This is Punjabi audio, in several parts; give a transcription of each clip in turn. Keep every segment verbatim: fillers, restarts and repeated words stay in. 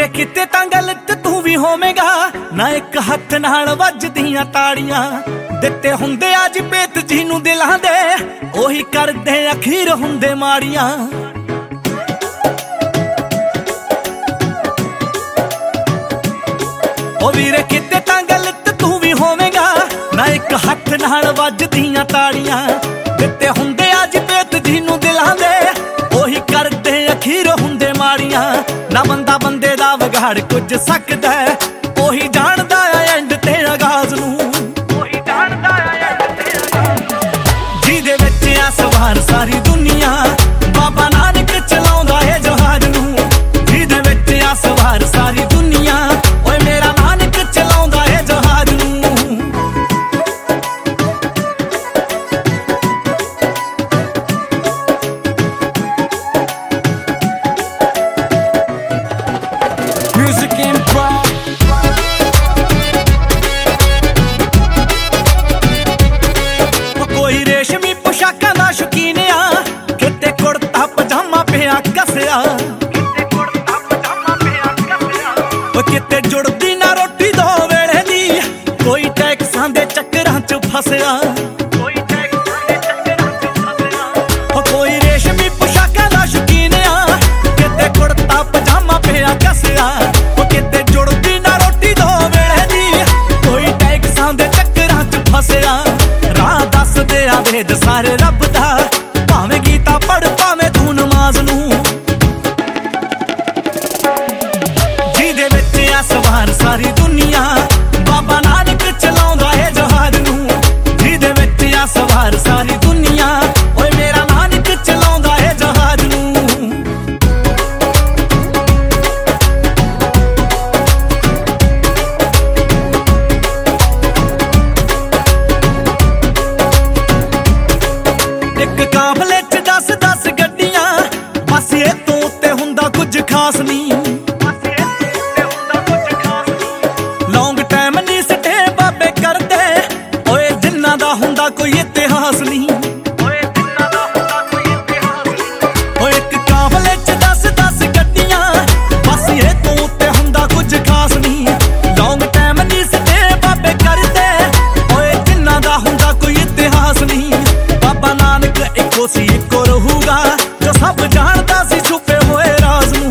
ਵੀਰੇ ਕਿਤੇ ਤਾਂ ਗਲਤ ਤੂੰ ਵੀ ਹੋਵੇਂਗਾ ਨਾ, ਇੱਕ ਹੱਥ ਨਾਲ ਵੱਜਦੀਆਂ ਤਾੜੀਆਂ। ਦਿੱਤੇ ਹੁੰਦੇ ਅੱਜ ਪੇਤ ਜੀ ਨੂੰ ਦਿਲਾਂ ਦੇ, ਉਹੀ ਕਰਦੇ ਅਖੀਰ ਹੁੰਦੇ ਮਾੜੀਆਂ। ਉਹ ਵੀਰੇ ਕਿਤੇ ਤਾਂ ਗਲਤ ਤੂੰ ਵੀ ਹੋਵੇਂਗਾ ਨਾ, ਇੱਕ ਹੱਥ ਨਾਲ ਵੱਜਦੀਆਂ ਤਾੜੀਆਂ। ਦਿੱਤੇ ਹੁੰਦੇ ਅੱਜ ਪੇਤ ਜੀ ਨੂੰ ਦਿਲਾਂ ਦੇ, ਉਹੀ ਕਰਦੇ ਅਖੀਰ ਹੁੰਦੇ ਮਾੜੀਆਂ। ਨਾ ਬੰਦਾ ਬੰਦੇ ਦਾ ਵਿਗਾੜ ਕੁਝ ਸਕਦਾ, ਉਹੀ ਜਾਣਦਾ ਆ ਐਂਡ ਤੇ ਆਗਾਜ਼ ਨੂੰ। ਉਹੀ ਜਾਣਦਾ ਆ ਐਂਡ ਤੇ ਆਗਾਜ਼। ਜਿਹਦੇ ਵਿੱਚ ਆ ਸਵਾਰ ਸਾਰੀ ਦੁਨੀਆ, ਬਾਬਾ ਨਾਨਕ ਚਲਾਉਂਦਾ ਏ ਜਹਾਜ਼ ਨੂੰ। ਜਿਹਦੇ ਵਿੱਚ ਆ ਸਵਾਰ ਸਾਰੀ ਦੁਨੀਆ, ਓਏ ਮੇਰਾ ਨਾਨਕ ਚਲਾਉਂਦਾ ਏ ਜਹਾਜ਼ ਨੂੰ। Music improv। ਕੋਈ ਰੇਸ਼ਮੀ ਪੁਸ਼ਾਕਾਂ ਦਾ ਸ਼ੌਕੀਨ ਆ, ਕਿਤੇ ਕੁੜਤਾ ਪਜਾਮਾ ਪਿਆ ਕੱਸਿਆ। ਉਹ ਕਿਤੇ ਜੁੜਦੀ ਨਾ ਰੋਟੀ ਦੋ ਵੇਲੇ ਦੀ, ਕੋਈ ਟੈਕਸਾਂ ਦੇ ਚੱਕਰਾਂ ਚ ਫਸਿਆ। ਕੋਈ ਰੇਸ਼ਮੀ ਪੁਸ਼ਾਕਾਂ ਦਾ ਸ਼ੌਕੀਨ ਆ, ਕਿਤੇ ਕੁੜਤਾ ਪਜਾਮਾ ਪਿਆ ਕੱਸਿਆ। ਉਹ ਕਿਤੇ ਜੁੜਦੀ ਨਾ ਰੋਟੀ ਦੋ ਵੇਲੇ ਦੀ, ਕੋਈ ਟੈਕਸਾਂ ਦੇ ਚੱਕਰਾਂ ਚ ਫਸਿਆ। ਰਾਹ ਦੱਸਦੇ ਆ ਵੇਦ ਸਾਰੇ ਰੱਬ ਦਾ, ਭਾਵੇਂ ਗੀਤਾ ਪੜ੍ਹ ਭਾਵੇਂ ਤੂੰ ਨਮਾਜ਼ ਨੂੰ। ਜਿਹਦੇ ਵਿੱਚ ਆ ਸਵਾਰ ਸਾਰੀ ਦੁਨੀਆ, ਬਾਬਾ ਨਾਨਕ ਚਲਾਉਂਦਾ ਏ ਜਹਾਜ਼ ਨੂੰ। ਜਿਹਦੇ ਵਿੱਚ ਆ ਸਵਾਰ ਸਾਰੀ ਦੁਨੀਆ, ਓਏ ਮੇਰਾ ਨਾਨਕ ਚਲਾਉਂਦਾ ਏ ਜਹਾਜ਼ ਨੂੰ। ਇੱਕ ਕਾਫਲੇ ਚ ਦਸ ਦਸ ਗੱਡੀਆਂ, ਬਸ ਇਹ ਤੋਂ ਉੱਤੇ ਹੁੰਦਾ ਕੁਝ ਖਾਸ ਨਹੀਂ। ਲੌਂਗ ਟਾਈਮ ਨਹੀਂ ਸਟੇ ਬਾਬੇ ਕਰਦੇ, ਓਏ ਜਿੰਨਾਂ ਦਾ ਹੁੰਦਾ ਕੋਈ ਇਤਿਹਾਸ ਨਹੀਂ। ਓਏ ਇੱਕ ਕਾਫਲੇ ਚ ਦਸ ਦਸ ਗੱਡੀਆਂ, ਬਸ ਇਹ ਤੋਂ ਉੱਤੇ ਹੁੰਦਾ ਕੁਝ ਖਾਸ ਨਹੀਂ। ਲੌਂਗ ਟਾਈਮ ਨਹੀਂ ਸਟੇ ਬਾਬੇ ਕਰਦੇ, ਓਏ ਜਿੰਨਾਂ ਦਾ ਹੁੰਦਾ ਕੋਈ ਇਤਿਹਾਸ ਨਹੀਂ। ਬਾਬਾ ਨਾਨਕ ਇੱਕੋ ਸੀ ਇੱਕੋ ਰਹੂਗਾ, ਜੋ ਸਭ ਜਾਣਦਾ ਸੀ ਛੁਪੇ ਹੋਏ ਰਾਜ਼ ਨੂੰ।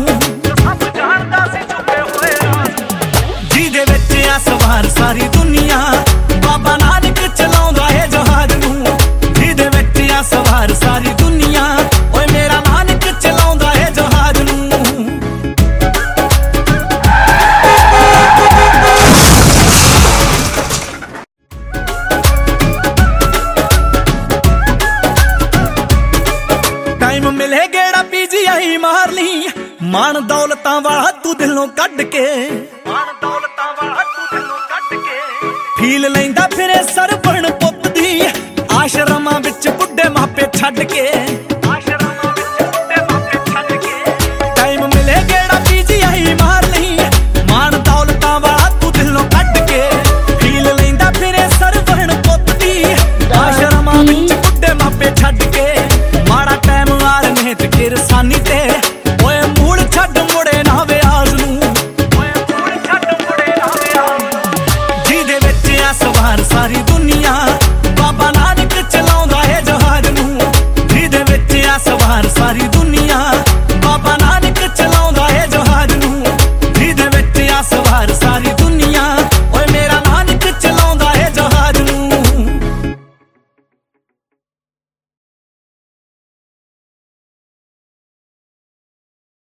ਜਿਹਦੇ ਵਿੱਚ ਆ ਸਵਾਰ ਸਾਰੀ ਦੁਨੀਆ, ਬਾਬਾ ਨਾਨਕ ਚਲਾਉਂਦਾ ਏ ਜਹਾਜ਼ ਨੂੰ। ਜਿਹਦੇ ਵਿੱਚ ਆ ਸਵਾਰ ਸਾਰੀ ਦੁਨੀਆ, ਓਏ ਮੇਰਾ ਨਾਨਕ ਚਲਾਉਂਦਾ ਏ ਜਹਾਜ਼ ਨੂੰ। ਟਾਈਮ ਮਿਲੇ ਗੇੜਾ ਪੀਜੀਆਈ ਮਾਰ ਲਈ, ਮਾਣ ਦੌਲਤਾਂ ਵਾਲਾ ਤੂੰ ਦਿਲੋਂ ਕੱਢ ਕੇ। ਮਾਣ ਦੌਲਤਾਂ ਵਾਲਾ ਤੂੰ ਦਿਲੋਂ ਕੱਢ ਕੇ। ਫੀਲ ਲੈਂਦਾ ਫਿਰੇ ਸਰਵਣ ਪੁੱਤ ਦੀ, ਆਸ਼ਰਮਾਂ ਵਿੱਚ ਬੁੱਢੇ ਮਾਪੇ ਛੱਡ ਕੇ।